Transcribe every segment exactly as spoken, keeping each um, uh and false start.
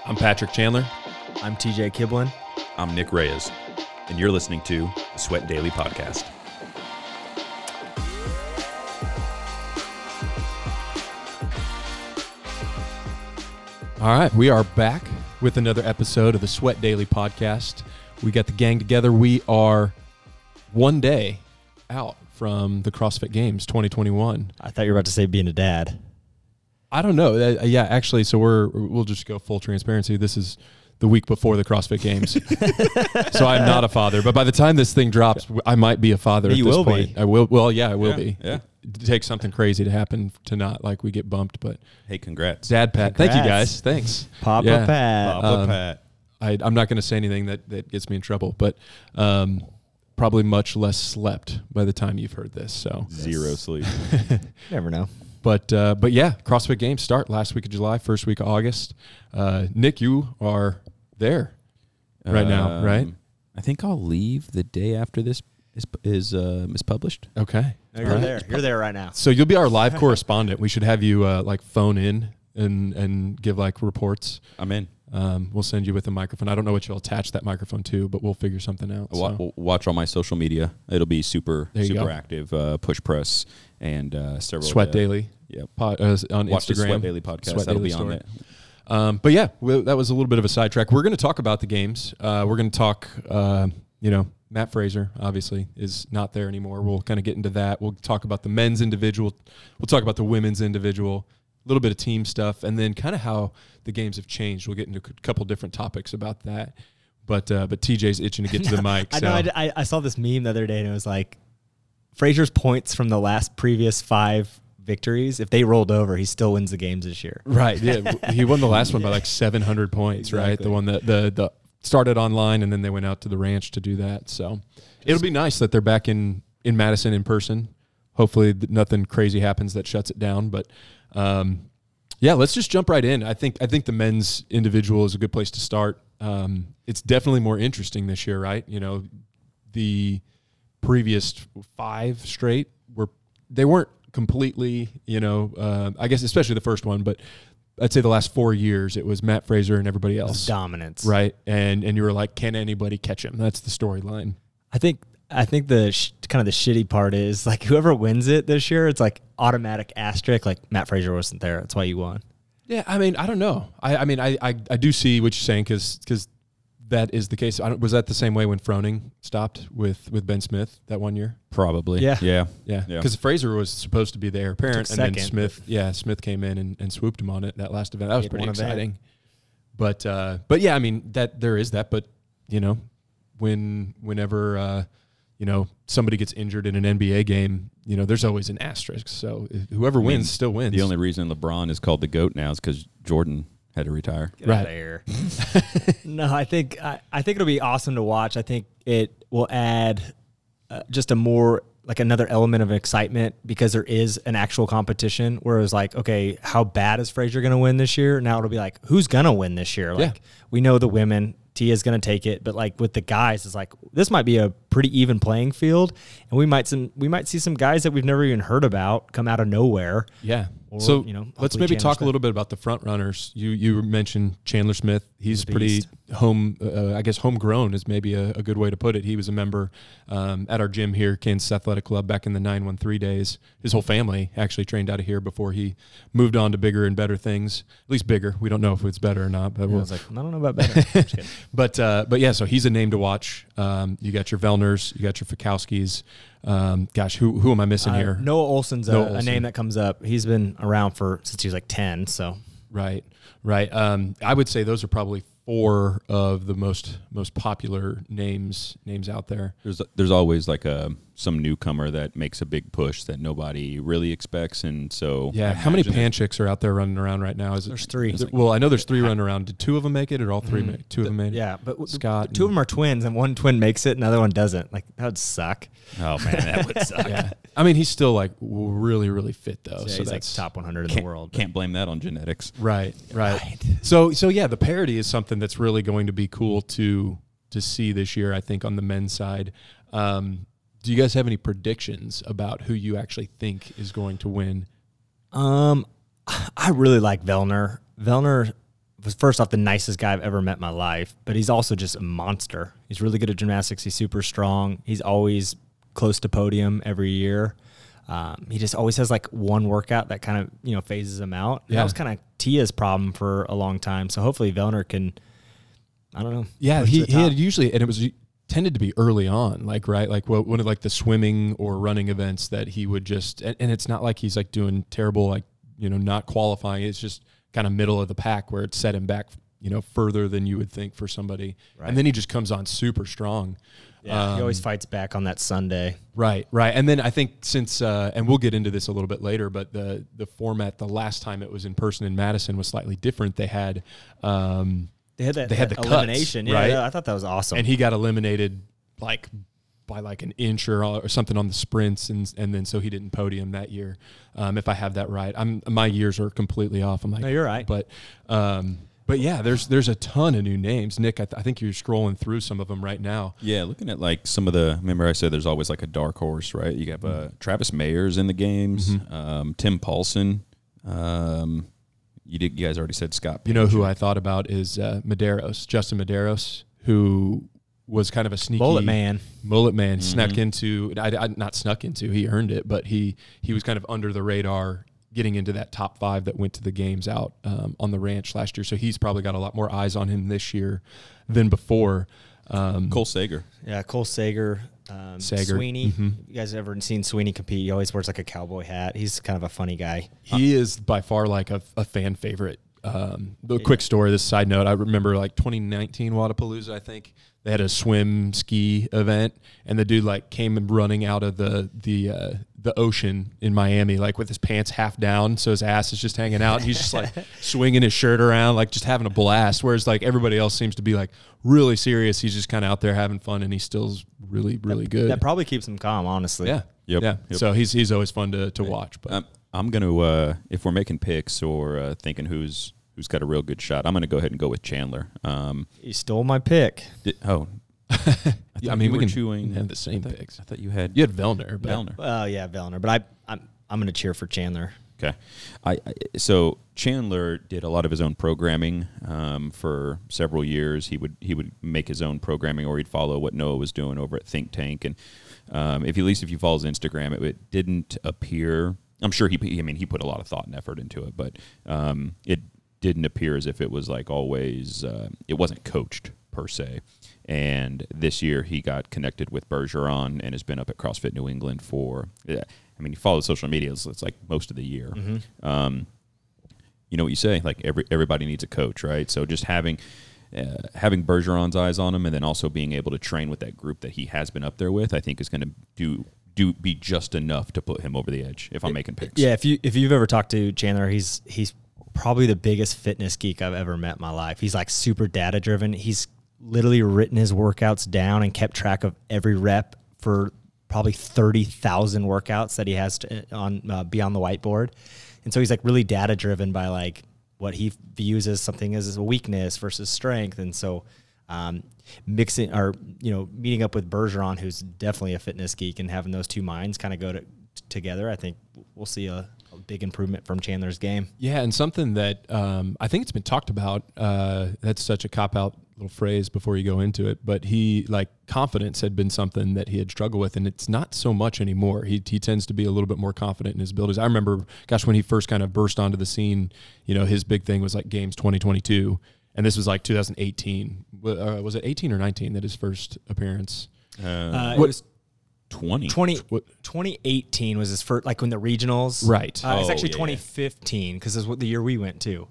I'm Patrick Chandler. I'm T J Kiblin. I'm Nick Reyes, and you're listening to the Sweat Daily Podcast. All right, we are back with another episode of the Sweat Daily Podcast. We got the gang together. We are one day out from the CrossFit Games twenty twenty-one. I thought you were about to say being a dad. I don't know. Uh, yeah, actually, so we're we'll just go full transparency. This is the week before the CrossFit Games, so I'm not a father. But by the time this thing drops, I might be a father. You at this will point. be. I will. Well, yeah, I will Yeah, be. yeah. It takes something crazy to happen to not like we get bumped. But Hey, congrats. Dad Pat, thank you Congrats. guys. Thanks, Papa Yeah. Pat. Papa um, Pat. I, I'm not going to say anything that, that gets me in trouble, but um, probably much less slept by the time you've heard this. So, Zero sleep. Never know. but uh, but yeah, CrossFit Games start last week of July, first week of August. Uh, Nick, you are there right now, Um, right? I think I'll leave the day after this is is uh, is published. Okay, No, you're All right. there. You're there right now. So you'll be our live correspondent. We should have you uh, like phone in and and give like reports. I'm in. Um, we'll send you with a microphone. I don't know what you'll attach that microphone to, but we'll figure something out. Wa- so. Watch all my social media. It'll be super There you super go. active. Uh, push press and uh, several. Sweat uh, Daily Yep. pod, uh, on Watch Instagram. the Sweat Daily podcast. Sweat That'll Daily be on story. there. Um, but yeah, we, that was a little bit of a sidetrack. We're going to talk about the games. Uh, we're going to talk, uh, you know, Matt Fraser obviously is not there anymore. We'll kind of get into that. We'll talk about the men's individual. We'll talk about the women's individual, a little bit of team stuff, and then kind of how the games have changed. We'll get into a couple different topics about that. But uh, but T J's itching to get to the mic. I so. know. I, I, I saw this meme the other day, and it was like Fraser's points from the last previous five victories. If they rolled over, he still wins the games this year. Right. Yeah. He won the last one by like seven hundred points, right? Exactly. The one that the, the started online and then they went out to the ranch to do that. So it'll be nice that they're back in, in Madison in person. Hopefully th- nothing crazy happens that shuts it down. But um, yeah, let's just jump right in. I think I think the men's individual is a good place to start. Um, it's definitely more interesting this year, right? You know, the previous five straight were they weren't completely, you know, uh, I guess especially the first one, but I'd say the last four years it was Matt Fraser and everybody else, Dominance. right? And and you were like, can anybody catch him? That's the storyline. I think. I think the sh- kind of the shitty part is like whoever wins it this year, it's like automatic asterisk. Like Matt Fraser wasn't there. That's why you won. Yeah, I mean, I don't know. I, I mean, I, I I do see what you're saying because because that is the case. I don't, was that the same way when Froning stopped with with Ben Smith that one year? Probably. Yeah. Yeah. Yeah, Yeah. because Fraser was supposed to be the heir apparent, Took and then second, Smith, yeah, Smith came in and, and swooped him on it that last event. That was He had pretty one event. exciting. But uh, but yeah, I mean that there is that. But you know, when whenever uh, you know somebody gets injured in an N B A game, you know, there's always an asterisk. So if- whoever mean, wins still wins. The only reason LeBron is called the GOAT now is because Jordan had to retire. Get Right. out of here. No, I think I, I think it'll be awesome to watch. I think it will add uh, just a more like another element of excitement because there is an actual competition. Whereas like, okay, how bad is Fraser going to win this year? Now it'll be like, who's going to win this year? Like Yeah. we know the women. Tia's going to take it, but like with the guys, it's like this might be a pretty even playing field, and we might some we might see some guys that we've never even heard about come out of nowhere. Yeah. Or, so you know, let's hopefully maybe Chandler talk a Smith. little bit about the front runners. You you mentioned Chandler Smith. He's a pretty beast. home. Uh, I guess homegrown is maybe a, a good way to put it. He was a member um, at our gym here, Kansas Athletic Club, back in the nine one three days. His whole family actually trained out of here before he moved on to bigger and better things. At least bigger. We don't know if it's better or not, but I we'll, was like, I don't know about better. I'm just kidding. but uh, but yeah. So he's a name to watch. Um, you got your Vellners, you got your Fikowskis. Um, gosh, who who am I missing Uh, here? Noah Olson's a, Noah a Olson. name that comes up. He's been around for since he was like ten. So Right, right. Um, I would say those are probably four of the most most popular names names out there. There's there's always like a some newcomer that makes a big push that nobody really expects, and so Yeah. I How many imagine pan it- chicks are out there running around right now? Is it, There's three. is it- well, I know there's three running around. Did two of them make it, or all three? Mhm. Make, two of them made it. yeah, but w- Scott two of and- them are twins, and one twin makes it, and the other one doesn't. Like that would suck. Oh man, that would suck. Yeah. I mean, he's still like w- really, really fit though. Yeah, so he's like that's top one hundred in Can't, the world. but- can't blame that on genetics. right, right. So, so yeah, the parity is something that's really going to be cool to to see this year. I think on the men's side. Um, do you guys have any predictions about who you actually think is going to win? Um, I really like Vellner. Vellner, was first off the nicest guy I've ever met in my life, but he's also just a monster. He's really good at gymnastics. He's super strong. He's always close to podium every year. Um, he just always has like one workout that kind of, you know, phases him out. Yeah. That was kind of Tia's problem for a long time. So hopefully Vellner can, I don't know. Yeah, he, he had usually, and it was tended to be early on, like, right? Like what, one of like the swimming or running events that he would just, and, and it's not like he's like doing terrible, like, you know, not qualifying. It's just kind of middle of the pack where it set him back, you know, further than you would think for somebody. Right. And then he just comes on super strong. Yeah, um, he always fights back on that Sunday. Right, right. And then I think since, uh, and we'll get into this a little bit later, but the the format the last time it was in person in Madison was slightly different. They had um, they had that they had that the elimination. Cuts, yeah, right? yeah, I thought that was awesome. And he got eliminated like by like an inch or, or something on the sprints, and and then so he didn't podium that year. Um, if I have that right, I'm my years are completely off. I'm like, no, you're right. But um, But yeah, there's there's a ton of new names. Nick, I, th- I think you're scrolling through some of them right now. Yeah, looking at like some of the. Remember, I said there's always like a dark horse, right? You have uh, Travis Mayer's in the games, mm-hmm. um, Tim Paulson. Um, you did. You guys already said Scott. You know who I thought about is uh, Medeiros, Justin Medeiros, who was kind of a sneaky mullet man. Mullet man mm-hmm. snuck into. I, I not snuck into. He earned it, but he he was kind of under the radar, getting into that top five that went to the games out um, on the ranch last year. So he's probably got a lot more eyes on him this year than before. Um, Cole Sager. Yeah, Cole Sager. Um, Sager. Sweeney. Mm-hmm. You guys ever seen Sweeney compete? He always wears like a cowboy hat. He's kind of a funny guy. He uh, is by far like a, a fan favorite. Um, the quick story, this side note, I remember like twenty nineteen Wodapalooza, I think. They had a swim ski event, and the dude like came running out of the the uh, the ocean in Miami, like with his pants half down, so his ass is just hanging out. And he's just like swinging his shirt around, like just having a blast. Whereas like everybody else seems to be like really serious. He's just kind of out there having fun, and he still's really really that, good. That probably keeps him calm, honestly. Yeah, yep. yeah. Yep. So he's he's always fun to to watch. But um, I'm gonna uh, if we're making picks or uh, thinking who's who's got a real good shot, I'm gonna go ahead and go with Chandler. Um, you stole my pick. Did, oh. I, yeah, I mean, we can chewing, have the same I thought, picks. I thought you had you had Vellner. But Vellner. Oh uh, yeah, Vellner. But I, I'm I'm going to cheer for Chandler. Okay, I, I so Chandler did a lot of his own programming um, for several years. He would he would make his own programming, or he'd follow what Noah was doing over at Think Tank. And um, if you, at least if you follow his Instagram, it, it didn't appear. I'm sure he. I mean, he put a lot of thought and effort into it, but um, it didn't appear as if it was like always. Uh, it wasn't coached per se. And this year he got connected with Bergeron and has been up at CrossFit New England for, I mean, he follows social media, so it's like most of the year. Mm-hmm. Um, you know what you say, like every everybody needs a coach, right? So just having uh, having Bergeron's eyes on him and then also being able to train with that group that he has been up there with, I think is going to do do be just enough to put him over the edge if I'm making picks. Yeah, if you if you've ever talked to Chandler, he's he's probably the biggest fitness geek I've ever met in my life. He's like super data driven. He's literally written his workouts down and kept track of every rep for probably thirty thousand workouts that he has to, on uh, be on the whiteboard. And so he's like really data driven by like what he views as something as a weakness versus strength. And so um, mixing or, you know, meeting up with Bergeron, who's definitely a fitness geek, and having those two minds kind of go to, together, I think we'll see a, a big improvement from Chandler's game. Yeah, and something that um, I think it's been talked about, uh, that's such a cop-out little phrase before you go into it, but he, like, confidence had been something that he had struggled with, and it's not so much anymore. He he tends to be a little bit more confident in his abilities. I remember, gosh, when he first kind of burst onto the scene, you know, his big thing was like Games twenty twenty-two, and this was like two thousand eighteen. Uh, was it eighteen or nineteen that his first appearance? Uh, uh, it what, was twenty. twenty, twenty eighteen was his first, like when the regionals. Right. Uh, it's Oh, actually yeah, twenty fifteen because it's what the year we went to.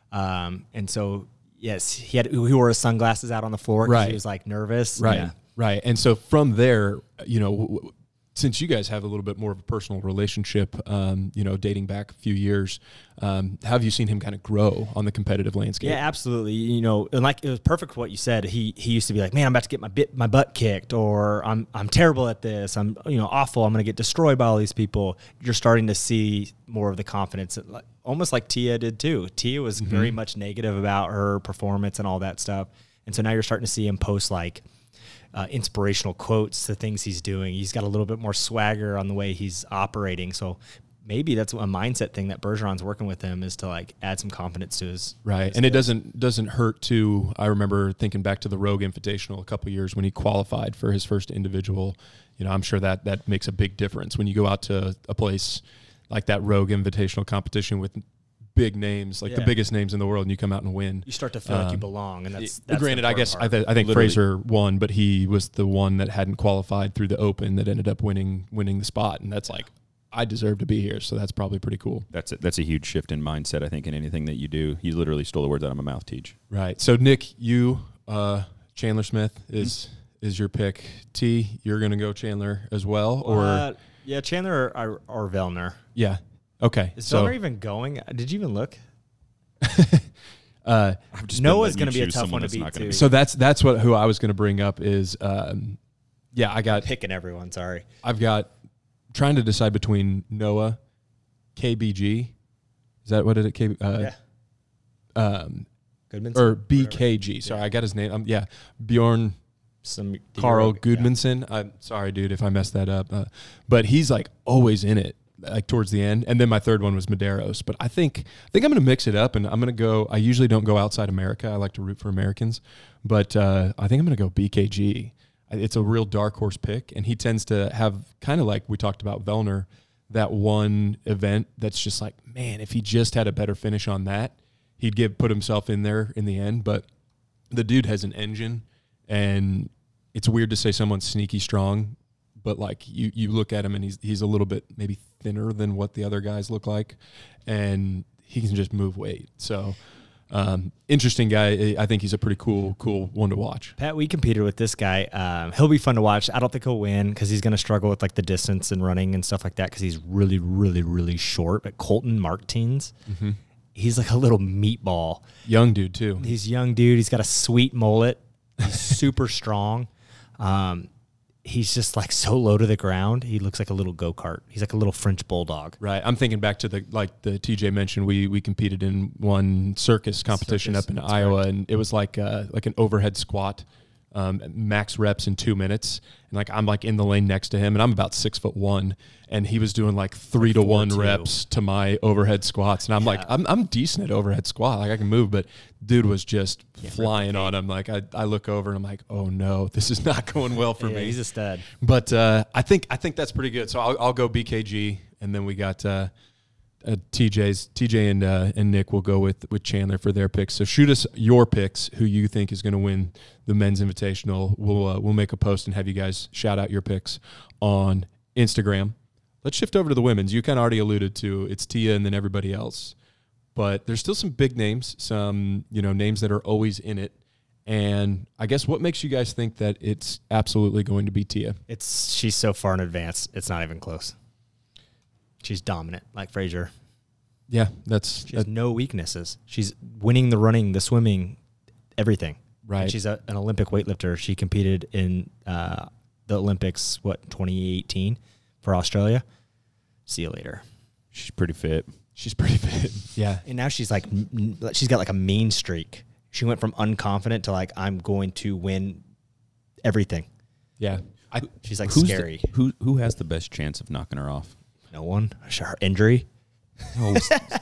Um, and so, yes, he had he wore his sunglasses out on the floor because Right. he was like nervous. Right, Yeah. right. And so from there, you know, w- w- since you guys have a little bit more of a personal relationship, um, you know, dating back a few years, um, how have you seen him kind of grow on the competitive landscape? Yeah, absolutely. You know, and like it was perfect what you said. He he used to be like, man, I'm about to get my bit my butt kicked, or I'm I'm terrible at this. I'm you know awful. I'm going to get destroyed by all these people. You're starting to see more of the confidence, that, like, almost like Tia did too. Tia was mm-hmm. very much negative about her performance and all that stuff, and so now you're starting to see him post like uh, inspirational quotes to things he's doing. He's got a little bit more swagger on the way he's operating. So maybe that's a mindset thing that Bergeron's working with him is to like add some confidence to his right. his and it skills. doesn't doesn't hurt to. I remember thinking back to the Rogue Invitational a couple years when he qualified for his first individual. You know, I'm sure that that makes a big difference when you go out to a place like that Rogue Invitational competition with big names, like Yeah. the biggest names in the world, and you come out and win. You start to feel like you Um, belong, and that's, Yeah, that's granted, the I guess I, important th- I think Literally. Fraser won, but he was the one that hadn't qualified through the Open that ended up winning winning the spot, and that's like I deserve to be here, so that's probably pretty cool. That's a, that's a huge shift in mindset, I think, in anything that you do. You literally stole the words out of my mouth, Teach. Right. So Nick, you uh, Chandler Smith is mm-hmm. is your pick. T, you're going to go Chandler as well, part. or Uh, yeah, Chandler or, or Vellner. yeah, okay. Is so Vellner even going? Did you even look? uh, I've just Noah's going to be a tough one to beat too. so that's that's what who I was going to bring up is um, yeah, I got Picking everyone. Sorry. I've got trying to decide between Noah, K B G, is that what it is? K, uh, yeah. um, Goodmanson or B K G. Sorry, Yeah. I got his name. Um, yeah, Bjorn Some Carl yeah. Gudmundsson. I'm sorry, dude, if I messed that up. Uh, but he's like always in it, like towards the end. And then my third one was Medeiros. But I think I think I'm going to mix it up, and I'm going to go. I usually don't go outside America. I like to root for Americans, but uh, I think I'm going to go B K G. It's a real dark horse pick, and he tends to have kind of like we talked about Vellner, that one event that's just like, man, if he just had a better finish on that, he'd give put himself in there in the end. But the dude has an engine, and it's weird to say someone's sneaky strong, but like you, you look at him and he's he's a little bit maybe thinner than what the other guys look like, and he can just move weight. So um, interesting guy. I think he's a pretty cool cool one to watch. Pat, we competed with this guy. Um, he'll be fun to watch. I don't think he'll win because he's going to struggle with like the distance and running and stuff like that because he's really, really, really short. But Colton Martins, Mm-hmm. he's like a little meatball. Young dude too. He's a young dude. He's got a sweet mullet. He's super strong. Um, he's just like so low to the ground. He looks like a little go-kart. He's like a little French bulldog. Right. I'm thinking back to the like the T J mentioned. We we competed in one circus competition Circus, up in that's Iowa, correct. and it was like uh, like an overhead squat, um, max reps in two minutes. And like I'm like in the lane next to him, and I'm about six foot one, and he was doing like three to four one two. reps to my overhead squats, and I'm like Yeah. I'm I'm decent at overhead squat, like I can move, but dude was just flying on him. Like I I look over and I'm like, oh no, this is not going well for Yeah, me. he's a stud. But uh, I think I think that's pretty good. So I'll, I'll go B K G, and then we got uh, uh, T J's T J and uh, and Nick will go with with Chandler for their picks. So shoot us your picks, who you think is going to win the men's invitational. We'll uh, we'll make a post and have you guys shout out your picks on Instagram. Let's shift over to the women's. You kind of already alluded to it's Tia and then everybody else, but there's still some big names, some you know names that are always in it. And I guess what makes you guys think that it's absolutely going to be Tia? It's she's so far in advance. It's not even close. She's dominant, like Fraser. Yeah, that's She has that- no weaknesses. She's winning the running, the swimming, everything. right. And she's a, an Olympic weightlifter. She competed in uh, the Olympics, what, twenty eighteen for Australia. See you later. She's pretty fit. She's pretty fit. Yeah. And now she's like, m- m- she's got like a mean streak. She went from unconfident to like, I'm going to win everything. Yeah. I, She's like Who's the- scary. who who has the best chance of knocking her off? No one. Her injury. Oh,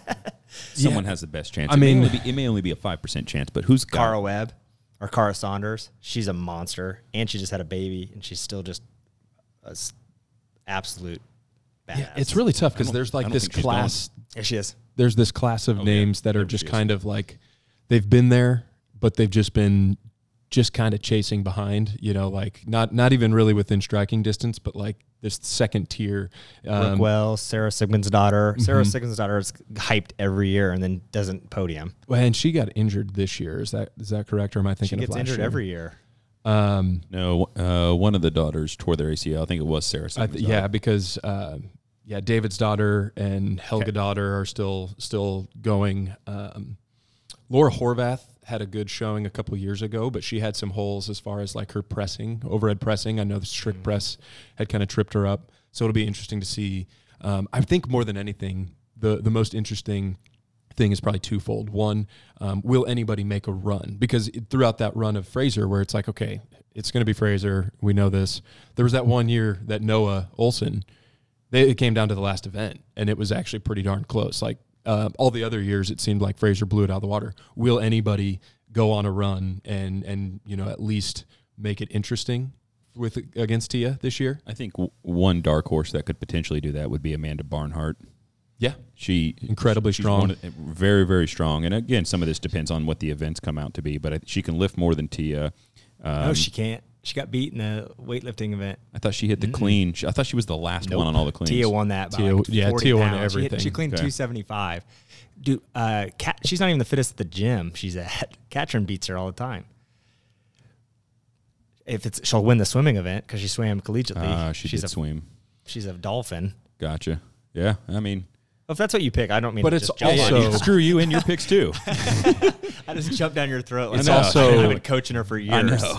someone has the best chance. I it mean- may only be, it may only be a five percent chance, but who's got Cara Webb or Cara Saunders. She's a monster. And she just had a baby and she's still just a s- absolute badass. yeah, it's really tough because don't- there's I like don't this think she's class. Yeah, she is. There's this class of Oh, yeah. names that are Whatever just she is. kind of like they've been there, but they've just been just kind of chasing behind. You know, like not not even really within striking distance, but like this second tier. Um, Brooke Wells, Sarah Sigmund's daughter. Sarah Mhm. Sigmund's daughter is hyped every year and then doesn't podium. and she got injured this year. Is that is that correct, or am I She thinking gets of last injured year? every year. Um, No, uh, one of the daughters tore their A C L. I think it was Sarah. I Simmons' th- yeah, daughter. because uh, yeah, David's daughter and Helga Okay. daughter are still still going. Um, Laura Horvath had a good showing a couple years ago, but she had some holes as far as like her pressing, overhead pressing. I know the strict Mm. press had kind of tripped her up, so it'll be interesting to see. Um, I think more than anything, the the most interesting thing is probably twofold. One, um, will anybody make a run? Because it- throughout that run of Fraser, where it's like, okay, it's going to be Fraser, we know this. There was that one year that Noah Olson They, it came down to the last event, and it was actually pretty darn close. Like uh, all the other years, it seemed like Fraser blew it out of the water. Will anybody go on a run and and you know at least make it interesting with against Tia this year? I think w- one dark horse that could potentially do that would be Amanda Barnhart. Yeah, she incredibly she's strong, one, very very strong. And again, some of this depends on what the events come out to be. But I, she can lift more than Tia. Um, no, she can't. She got beat in a weightlifting event. I thought she hit the mm-hmm. clean. She, I thought she was the last nope. one on all the cleans. Tia won that. By Tia, like yeah, forty Tia won pounds. everything. She, hit, she cleaned okay. two seventy-five. Dude, uh, Kat, she's not even the fittest at the gym she's at. Katrin beats her all the time. If it's, she'll win the swimming event because she swam collegiately. Uh, she she's did a, swim. She's a dolphin. Gotcha. Yeah, I mean, if that's what you pick, I don't mean. But to it's just jump also on you. screw you and your picks too. I just jumped down your throat. Like, It's no, also- I've been coaching her for years. I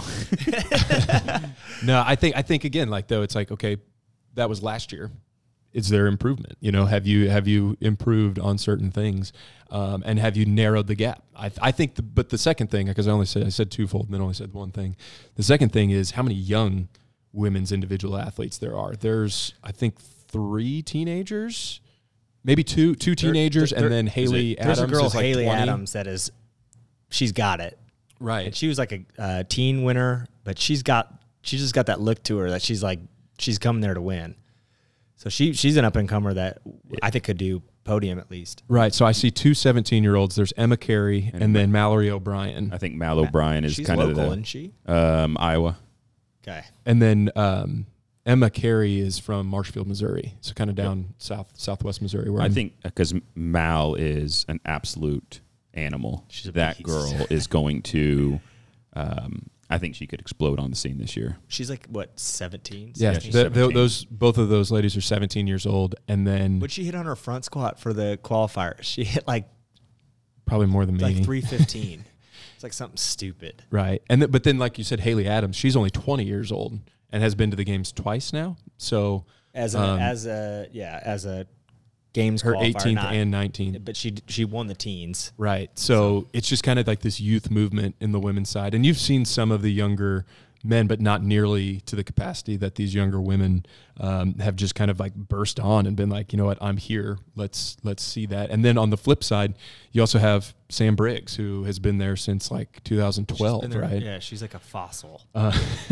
know. No, I think I think again, like though, it's like okay, that was last year. Is there improvement? You know, have you have you improved on certain things, um, and have you narrowed the gap? I, I think, the, but the second thing, because I only said I said twofold, and then only said one thing. The second thing is how many young women's individual athletes there are. There's I think three teenagers, maybe two two teenagers, there- and then Haley There's Adams. a girl, is like Haley twenty. Adams, that is, she's got it. Right. And she was like a uh, teen winner, but she's got she just got that look to her that she's like she's coming there to win. So she she's an up and comer that I think could do podium at least. Right. So I see two seventeen-year-olds. There's Emma Carey and, and then Mallory O'Brien. I think Mal O'Brien is She's kind local, of the isn't she? um, Iowa. Okay. And then um, Emma Carey is from Marshfield, Missouri. So kind of down yep. south southwest Missouri. Where I I'm, think because Mal is an absolute animal. She's a that beast. girl is going to. Um, I think she could explode on the scene this year. She's like what seventeen? Yeah, she's the, the, seventeen. those both of those ladies are seventeen years old, and then What'd she hit on her front squat for the qualifier? She hit like probably more than me. like three fifteen. It's like something stupid. Right, and th- but then like you said, Haley Adams, she's only twenty years old and has been to the games twice now. So As a um, as a yeah as a games her qualifier, eighteenth not- and nineteenth. but she she won the teens. Right. So it's just kind of like this youth movement in the women's side. And you've seen some of the younger men, but not nearly to the capacity that these younger women um, have just kind of like burst on and been like, you know what, I'm here. Let's let's see that. And then on the flip side, you also have Sam Briggs, who has been there since like two thousand twelve, She's been there- right? Yeah, she's like a fossil. Uh,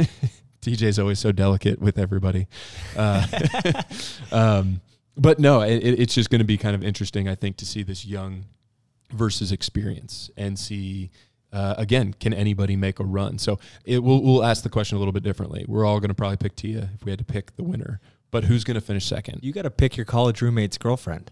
T J's always so delicate with everybody. Uh, um, but no, it, it's just going to be kind of interesting, I think, to see this young versus experience and see, uh, again, can anybody make a run? So it, we'll, we'll ask the question a little bit differently. We're all going to probably pick Tia if we had to pick the winner, but who's going to finish second? You got to pick your college roommate's girlfriend.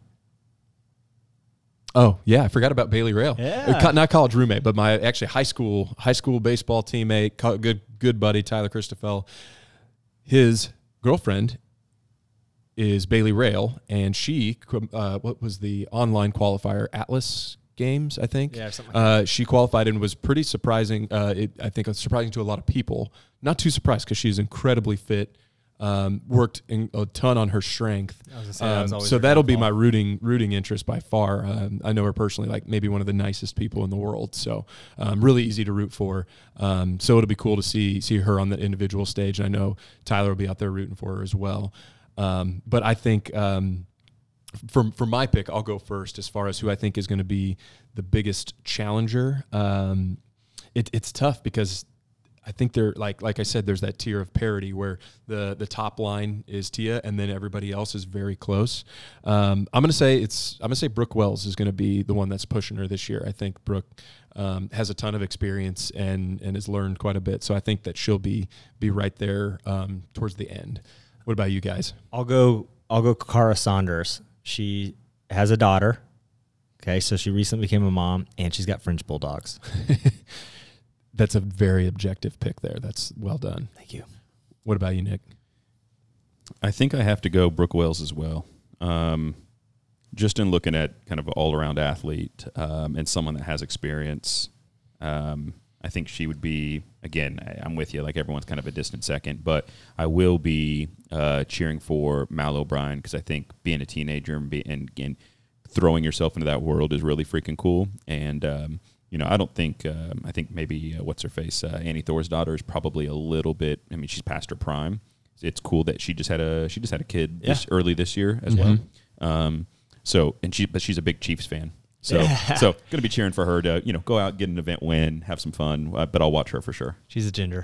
Oh yeah, I forgot about Bailey Rail. Yeah. Uh, co- not college roommate, but my actually high school high school baseball teammate, co- good good buddy Tyler Christoffel. His girlfriend is Bailey Rail, and she uh, what was the online qualifier Atlas Games, I think. Yeah, something like uh, she qualified and was pretty surprising. Uh, it, I think it was surprising to a lot of people. Not too surprised because she's incredibly fit. Um, worked in, a ton on her strength. I was gonna say, that was Um, always so her that'll be downfall. my rooting rooting interest by far. Um, I know her personally, like maybe one of the nicest people in the world. So um, really easy to root for. Um, so it'll be cool to see see her on the individual stage. And I know Tyler will be out there rooting for her as well. Um, but I think um, for for my pick, I'll go first as far as who I think is going to be the biggest challenger. Um, it, it's tough because I think they're like like I said, there's that tier of parity where the the top line is Tia, and then everybody else is very close. Um, I'm gonna say it's I'm gonna say Brooke Wells is gonna be the one that's pushing her this year. I think Brooke um, has a ton of experience and and has learned quite a bit, so I think that she'll be be right there um, towards the end. What about you guys? I'll go. I'll go. Cara Saunders. She has a daughter. Okay, so she recently became a mom, and she's got French bulldogs. That's a very objective pick there. That's well done. Thank you. What about you, Nick? I think I have to go Brooke Wells as well. Um, just in looking at kind of an all-around athlete um, and someone that has experience, um, I think she would be, again, I, I'm with you, like everyone's kind of a distant second, but I will be uh, cheering for Mal O'Brien because I think being a teenager and, be, and, and throwing yourself into that world is really freaking cool. And, um, you know, I don't think, um, I think maybe, uh, what's her face, uh, Annie Thor's daughter is probably a little bit, I mean, she's past her prime. it's cool that she just had a she just had a kid this, Yeah. early this year as Mm-hmm. well. Um, so and she but she's a big Chiefs fan. So Yeah. so gonna be cheering for her to you know go out, get an event win, have some fun. Uh, but I'll watch her for sure. She's a ginger.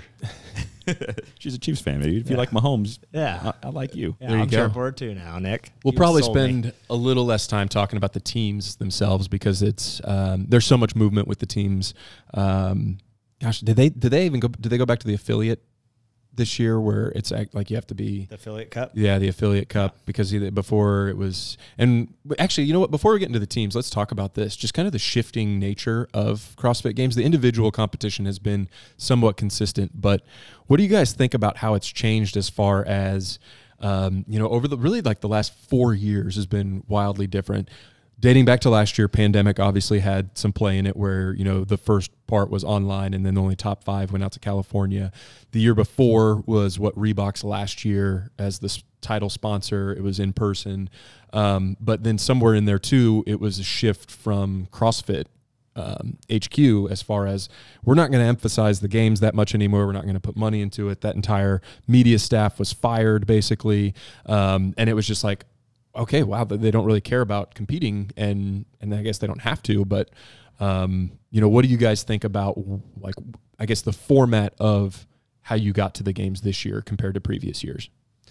She's a Chiefs fan. Maybe if you Yeah. like Mahomes, Yeah. I, I like you. Yeah, There you I'm go. cheering for her too now, Nick. We'll You probably sold me. spend a little less time talking about the teams themselves because it's um, there's so much movement with the teams. Um, gosh, did they did they even go? Did they go back to the affiliate this year where it's act- like you have to be? the affiliate cup. Yeah, the affiliate cup, because either before it was, and actually, you know what? Before we get into the teams, let's talk about this. Just kind of the shifting nature of CrossFit Games. The individual competition has been somewhat consistent, but what do you guys think about how it's changed as far as, um, you know, over the really like the last four years has been wildly different. Dating back to last year, pandemic obviously had some play in it where, you know, the first part was online and then the only top five went out to California. The year before was what Reebok's last year as the s- title sponsor. It was in person. Um, but then somewhere in there too, it was a shift from CrossFit um, H Q as far as we're not going to emphasize the games that much anymore. We're not going to put money into it. That entire media staff was fired basically. Um, and it was just like, okay, wow, they don't really care about competing, and and I guess they don't have to. But um, you know, what do you guys think about like I guess the format of how you got to the games this year compared to previous years?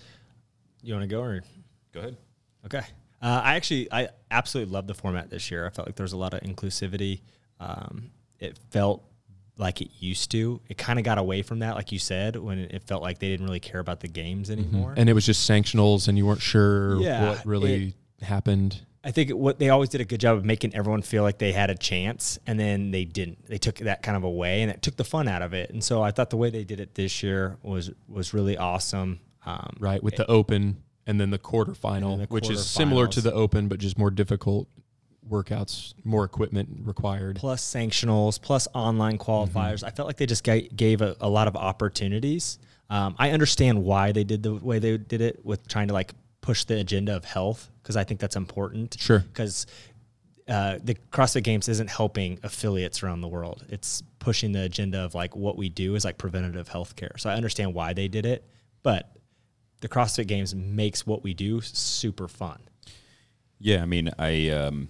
You want to go or Go ahead. okay? Uh, I actually I absolutely love the format this year. I felt like there was a lot of inclusivity. Um, it felt like it used to. It kind of got away from that, like you said, when it felt like they didn't really care about the games anymore. And it was just sanctionals, and you weren't sure Yeah, what really happened. I think what they always did a good job of making everyone feel like they had a chance, and then they didn't. They took that kind of away, and it took the fun out of it. And so I thought the way they did it this year was was really awesome. Um, Right, with the Open and then the quarterfinal, And then the which is similar to quarterfinals. the Open, but just more difficult workouts, more equipment required. plus sanctionals, plus online qualifiers. I felt like they just ga- gave a, a lot of opportunities. Um, I understand why they did the way they did it with trying to like push the agenda of health, because I think that's important. Sure. Because uh, the CrossFit Games isn't helping affiliates around the world. It's pushing the agenda of like what we do is like preventative healthcare. So I understand why they did it, but the CrossFit Games makes what we do super fun. Yeah, I mean, I um,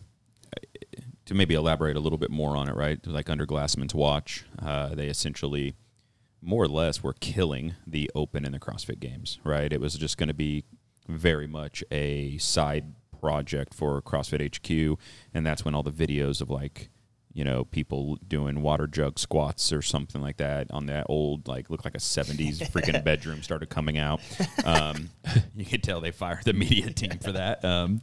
to maybe elaborate a little bit more on it, right? Like under Glassman's watch, uh, they essentially more or less were killing the Open and the CrossFit Games, right? It was just going to be very much a side project for CrossFit H Q, and that's when all the videos of like, you know, people doing water jug squats or something like that on that old, like, looked like a seventies freaking bedroom started coming out. Um, you could tell they fired the media team for that. Um,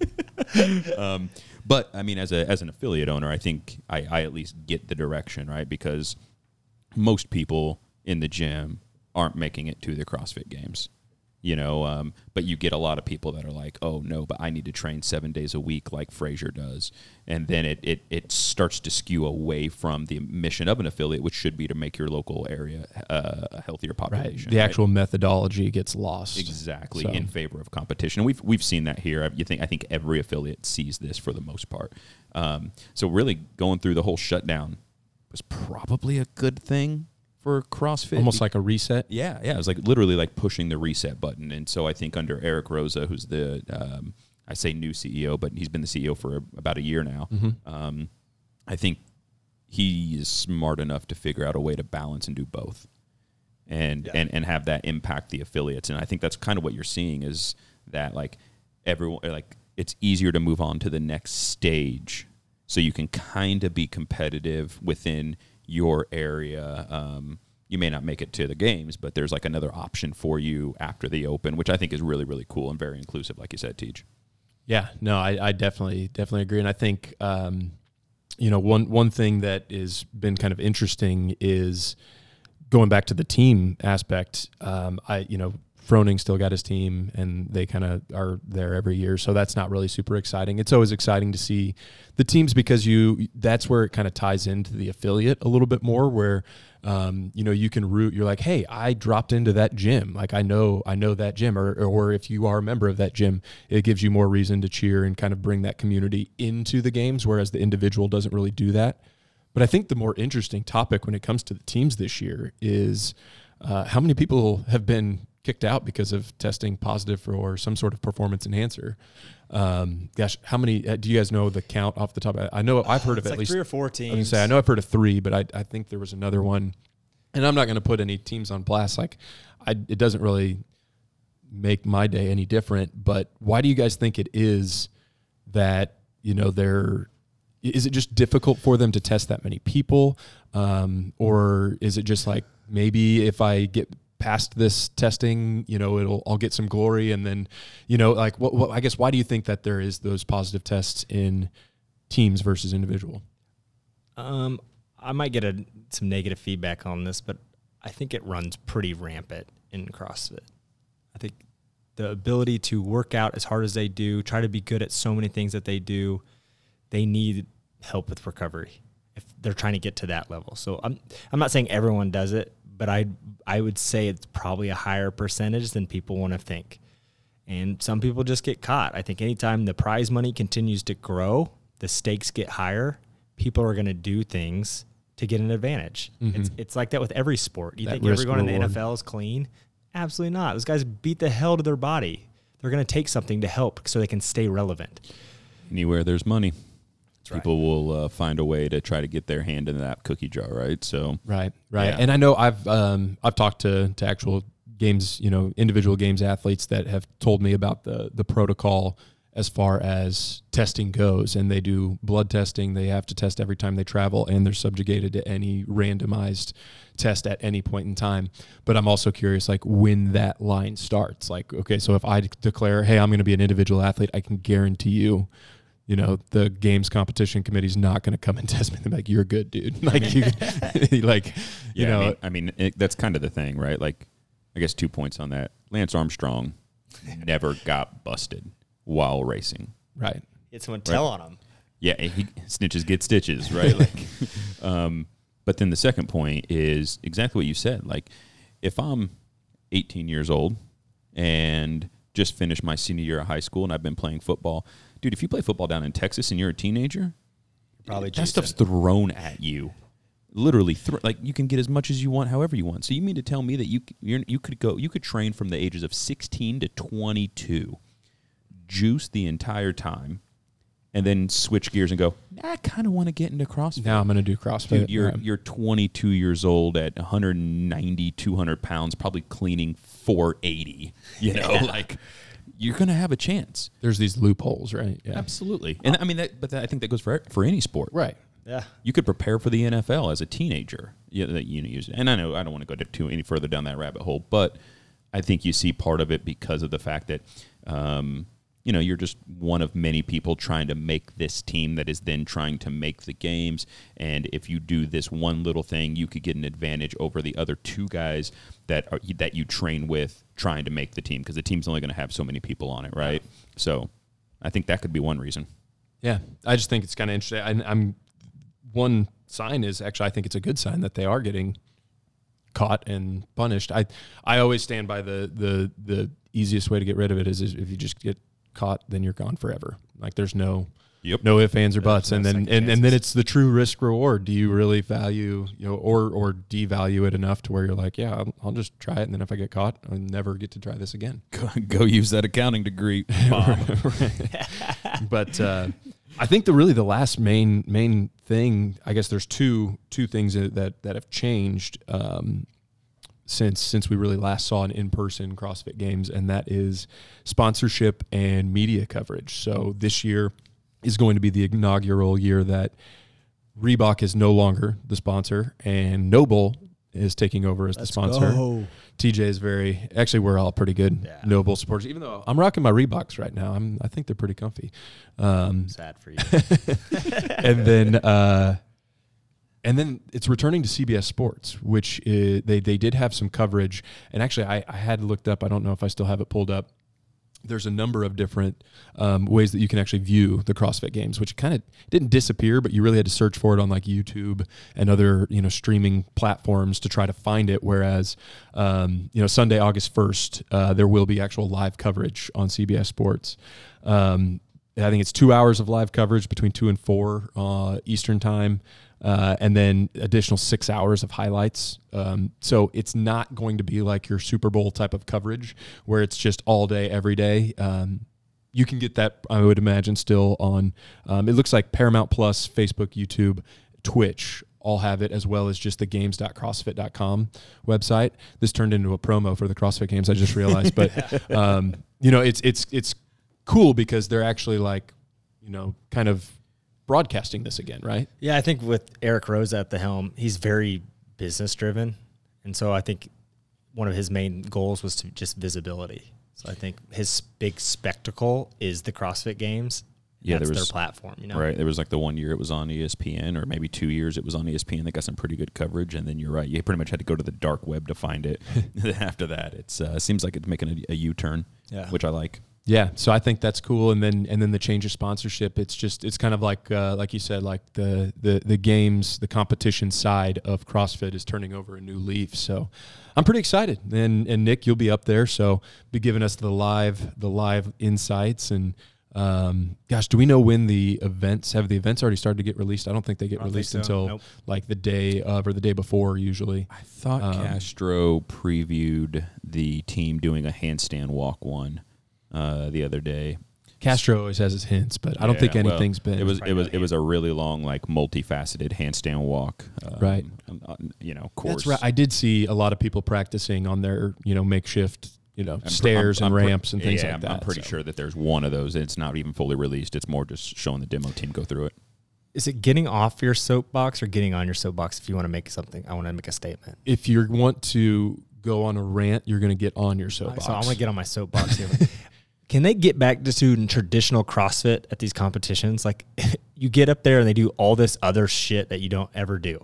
um, but, I mean, as a as an affiliate owner, I think I, I at least get the direction, right? Because most people in the gym aren't making it to the CrossFit Games. You know, um, but you get a lot of people that are like, oh, no, but I need to train seven days a week like Fraser does. And then it, it, it starts to skew away from the mission of an affiliate, which should be to make your local area uh, a healthier population. The right? actual methodology gets lost. Exactly, So- in favor of competition. We've we've seen that here. You think I think every affiliate sees this for the most part. Um, so really going through the whole shutdown was probably a good thing for CrossFit. Almost like a reset. Yeah, yeah. It was like literally like pushing the reset button. And so I think under Eric Rosa, who's the, um, I say new C E O, but he's been the C E O for about a year now. Mm-hmm. Um, I think he is smart enough to figure out a way to balance and do both and, Yeah. and, and have that impact the affiliates. And I think that's kind of what you're seeing is that like everyone, like it's easier to move on to the next stage so you can kind of be competitive within your area. Um, you may not make it to the games, but there's like another option for you after the Open, which I think is really, really cool and very inclusive, like you said, Teach. Yeah, no, I, I definitely, definitely agree. And I think, um, you know, one, one thing that has been kind of interesting is going back to the team aspect. Um, I, you know, Froning still got his team and they kind of are there every year. So that's not really super exciting. It's always exciting to see the teams because you, that's where it kind of ties into the affiliate a little bit more where, um, you know, you can root, you're like, hey, I dropped into that gym. Like I know, I know that gym or, or if you are a member of that gym, it gives you more reason to cheer and kind of bring that community into the games. Whereas the individual doesn't really do that. But I think the more interesting topic when it comes to the teams this year is, uh, how many people have been kicked out because of testing positive for some sort of performance enhancer. Um, gosh, how many uh, do you guys know the count off the top? I, I know I've heard of it's at like least three or four teams. I was gonna say I know I've heard of three, but I I think there was another one, and I'm not going to put any teams on blast. Like, I it doesn't really make my day any different. But why do you guys think it is that you know they're is it just difficult for them to test that many people, um, or is it just like maybe if I get past this testing, you know, it'll I'll get some glory, and then, you know, like what, what I guess why do you think that there is those positive tests in teams versus individual? Um, I might get a, some negative feedback on this, but I think it runs pretty rampant in CrossFit. I think the ability to work out as hard as they do, try to be good at so many things that they do, they need help with recovery if they're trying to get to that level. So I'm I'm not saying everyone does it, but I I would say it's probably a higher percentage than people want to think. And some people just get caught. I think anytime the prize money continues to grow, the stakes get higher, people are going to do things to get an advantage. Mm-hmm. It's it's like that with every sport. You that think everyone in the N F L is clean? Absolutely not. Those guys beat the hell to their body. They're going to take something to help so they can stay relevant. Anywhere there's money, That's right. people will uh, find a way to try to get their hand in that cookie jar, right? So right, right. Yeah. And I know I've um, I've talked to to actual games, you know, individual games athletes that have told me about the the protocol as far as testing goes, and they do blood testing. They have to test every time they travel, and they're subjugated to any randomized test at any point in time. But I'm also curious, like, when that line starts. Like, okay, so if I declare, hey, I'm going to be an individual athlete, I can guarantee you, you know, the games competition committee is not going to come and test me. They're like, you're good, dude. Like, you, like, you yeah, know, I mean, I mean it, that's kind of the thing, right? Like, I guess two points on that. Lance Armstrong never got busted while racing. right. Get someone tell on them. Yeah, he, snitches get stitches, right? Like, um, but then the second point is exactly what you said. Like, if I'm eighteen years old and just finished my senior year of high school and I've been playing football, dude, if you play football down in Texas and you're a teenager, Probably that stuff's thrown at you. Literally, th- like you can get as much as you want, however you want. So you mean to tell me that you you're, you could go, you could train from the ages of sixteen to twenty-two, juice the entire time, and then switch gears and go, nah, I kind of want to get into CrossFit. Now I'm going to do CrossFit. Dude, you're, Yeah. you're twenty-two years old at one ninety, two hundred pounds, probably cleaning four eighty. You know, Yeah. like you're going to have a chance. There's these loopholes, right? Yeah. Absolutely. And I mean, that, but that, I think that goes for for any sport. Right. Yeah. You could prepare for the N F L as a teenager. Yeah, that you know, use it. And I know I don't want to go to too any further down that rabbit hole, but I think you see part of it because of the fact that, um, you know, you're just one of many people trying to make this team that is then trying to make the games. And if you do this one little thing, you could get an advantage over the other two guys that are, that you train with trying to make the team, because the team's only going to have so many people on it, right? So I think that could be one reason. Yeah. I just think it's kind of interesting. I, I'm one sign is actually, I think it's a good sign that they are getting caught and punished. I, I always stand by the, the, the easiest way to get rid of it is, is if you just get caught, then you're gone forever. Like there's no, Yep. no ifs, ands, or buts. no And then, second and, and then chances. it's the true risk reward. Do you really value, you know, or, or devalue it enough to where you're like, yeah, I'll, I'll just try it. And then if I get caught, I'll never get to try this again. Go, go use that accounting degree, Mom. But uh, I think the really the last main main thing, I guess there's two two things that that have changed um, since since we really last saw an in-person CrossFit Games, and that is sponsorship and media coverage. So this year is going to be the inaugural year that Reebok is no longer the sponsor and Noble is taking over as Let's the sponsor. go. T J is very, actually we're all pretty good Yeah. Noble supporters, even though I'm rocking my Reeboks right now. I'm, I think they're pretty comfy. Um, Sad for you. and then, uh, and then it's returning to C B S Sports, which is, they, they did have some coverage. And actually I, I had looked up, I don't know if I still have it pulled up. There's a number of different um, ways that you can actually view the CrossFit Games, which kind of didn't disappear, but you really had to search for it on like YouTube and other, you know, streaming platforms to try to find it. Whereas, um, you know, Sunday, August first, uh, there will be actual live coverage on C B S Sports. Um, I think it's two hours of live coverage between two and four uh, Eastern time. uh, and then additional six hours of highlights. Um, so it's not going to be like your Super Bowl type of coverage where it's just all day, every day. Um, you can get that, I would imagine, still on, um, it looks like Paramount Plus, Facebook, YouTube, Twitch, all have it, as well as just the games dot crossfit dot com website. This turned into a promo for the CrossFit Games, I just realized. But, um, you know, it's it's it's cool because they're actually like, you know, kind of broadcasting this again, right? Yeah, I think with Eric Rose at the helm, he's very business driven. And so I think one of his main goals was to just visibility. So I think his big spectacle is the CrossFit Games. Yeah, That's there was their platform, you know. Right. There was like the one year it was on E S P N, or maybe two years it was on E S P N. They got some pretty good coverage, and then you're right. You pretty much had to go to the dark web to find it. After that, it's uh, seems like it's making a, a U-turn, Yeah. which I like. Yeah, so I think that's cool, and then and then the change of sponsorship. It's just it's kind of like uh, like you said, like the the the games, the competition side of CrossFit is turning over a new leaf. So I'm pretty excited, and and Nick, you'll be up there, so be giving us the live the live insights. And um, gosh, do we know when the events have the events already started to get released? I don't think they get I don't released think so. until Nope. like the day of or the day before usually. I thought Um, Castro previewed the team doing a handstand walk one uh, the other day. Castro always has his hints, but I don't Yeah, think well, anything's been. It was it was Probably it was a really long, like multifaceted handstand walk. Um, Right. um, uh, You know, course. That's right. I did see a lot of people practicing on their, you know, makeshift, you know, I'm- stairs I'm- and I'm pre- ramps and things yeah, like I'm- that. I'm pretty so. sure that there's one of those. It's not even fully released. It's more just showing the demo team go through it. Is it getting off your soapbox or getting on your soapbox if you want to make something? I want to make a statement. If you want to go on a rant, you're going to get on your soapbox. So I'm going to get on my soapbox here. Can they get back to doing traditional CrossFit at these competitions? Like you get up there and they do all this other shit that you don't ever do.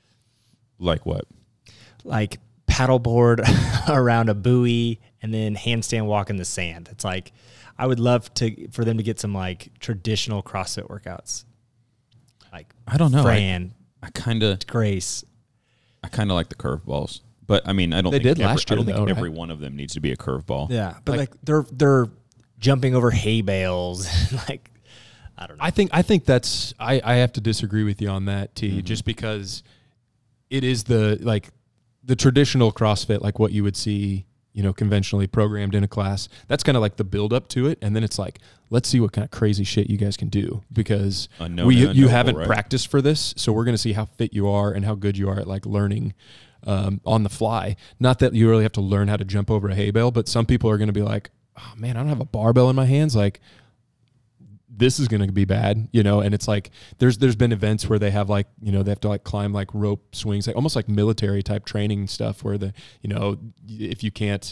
Like what? Like paddleboard around a buoy and then handstand walk in the sand. It's like, I would love to, for them to get some like traditional CrossFit workouts. Like I don't know. Fran, I kind of Grace. I kind of like the curveballs, but I mean, I don't. They think did every, last I year, don't think though, every right? one of them needs to be a curveball. Yeah. But Like- like, they're, they're jumping over hay bales. Like, I don't know. I think I think that's I, I have to disagree with you on that, T, Mm-hmm. just because it is the like the traditional CrossFit, like what you would see, you know, conventionally programmed in a class. That's kind of like the build up to it, and then it's like, let's see what kind of crazy shit you guys can do, because Unknown we and you unknowable, haven't right? practiced for this, so we're going to see how fit you are and how good you are at like learning um, on the fly. Not that you really have to learn how to jump over a hay bale, but some people are going to be like, oh man, I don't have a barbell in my hands, like this is going to be bad, you know. And it's like there's there's been events where they have like, you know, they have to like climb like rope swings, like almost like military type training stuff, where the, you know, if you can't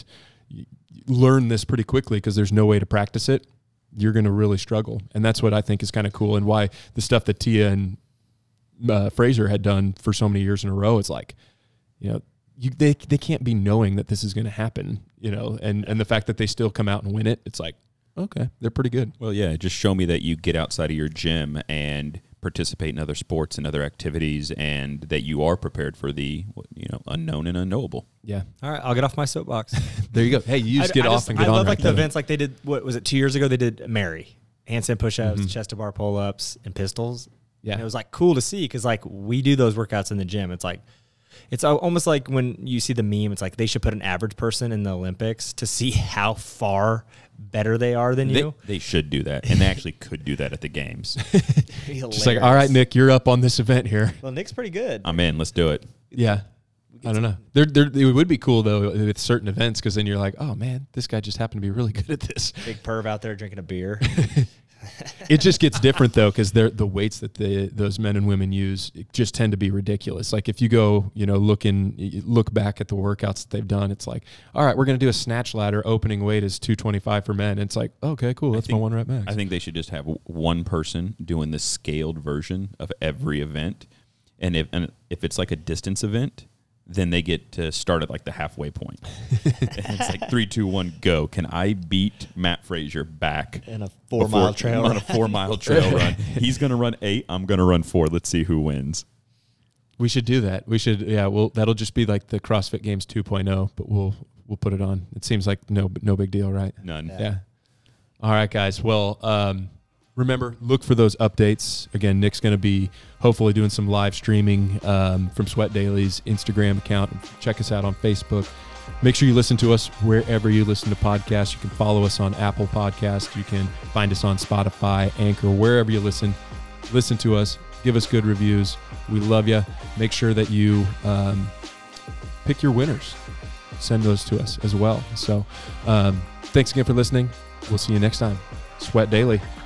learn this pretty quickly because there's no way to practice it, you're going to really struggle. And that's what I think is kind of cool, and why the stuff that Tia and uh, Fraser had done for so many years in a row, it's like, you know, you, they they can't be knowing that this is going to happen, you know, and and the fact that they still come out and win it, it's like, okay, they're pretty good. Well, yeah, just show me that you get outside of your gym and participate in other sports and other activities, and that you are prepared for the, you know, unknown and unknowable. Yeah, All right, I'll get off my soapbox. there you go. Hey, you just I- get I off and get I on. love right like the there. events like they did. What was it? Two years ago they did Mary handstand push-ups, Mhm. chest to bar pull-ups, and pistols. Yeah. And it was like cool to see because like we do those workouts in the gym. It's like it's al- almost like when you see the meme. It's like they should put an average person in the Olympics to see how far better they are than They, you. they should do that, and they actually could do that at the games. Just like, all right, Nick, you're up on this event here. Well, Nick's pretty good. I'm in. Let's do it. Yeah. I don't know. There, there, it would be cool though with certain events, because then you're like, oh man, this guy just happened to be really good at this. Big perv out there drinking a beer. It just gets different though, because they're the weights that the those men and women use just tend to be ridiculous. Like if you go, you know, looking look back at the workouts that they've done, it's like, all right, we're gonna do a snatch ladder. Opening weight is two twenty-five for men. And it's like, okay, cool, that's think- my one rep max. I think they should just have w- one person doing the scaled version of every event, and if and if it's like a distance event, then they get to start at like the halfway point. And it's like three, two, one, go. Can I beat Matt Frazier back In a four-mile trail on run. a four mile trail run? He's gonna run eight. I'm gonna run four. Let's see who wins. We should do that. We should, yeah. Well, that'll just be like the CrossFit Games two point oh, but we'll we'll put it on. It seems like no no big deal, right? None. Yeah. All right, guys. Well, um, remember, look for those updates. Again, Nick's going to be hopefully doing some live streaming um, from Sweat Daily's Instagram account. Check us out on Facebook. Make sure you listen to us wherever you listen to podcasts. You can follow us on Apple Podcasts. You can find us on Spotify, Anchor, wherever you listen. Listen to us. Give us good reviews. We love you. Make sure that you um, pick your winners. Send those to us as well. So um, thanks again for listening. We'll see you next time. Sweat Daily.